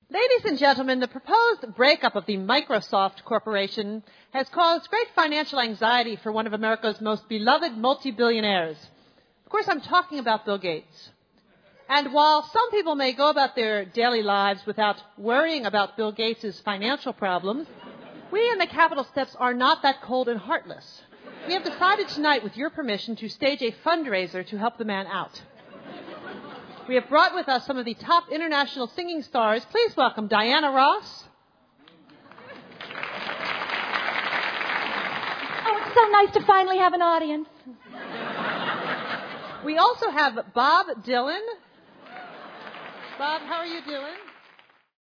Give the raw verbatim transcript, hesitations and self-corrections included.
Ladies and gentlemen, the proposed breakup of the Microsoft Corporation has caused great financial anxiety for one of America's most beloved multi-billionaires. Of course, I'm talking about Bill Gates. And while some people may go about their daily lives without worrying about Bill Gates' financial problems, we in the Capitol Steps are not that cold and heartless. We have decided tonight, with your permission, to stage a fundraiser to help the man out. We have brought with us some of the top international singing stars. Please welcome Diana Ross. Oh, it's so nice to finally have an audience. We also have Bob Dylan. Bob, how are you doing?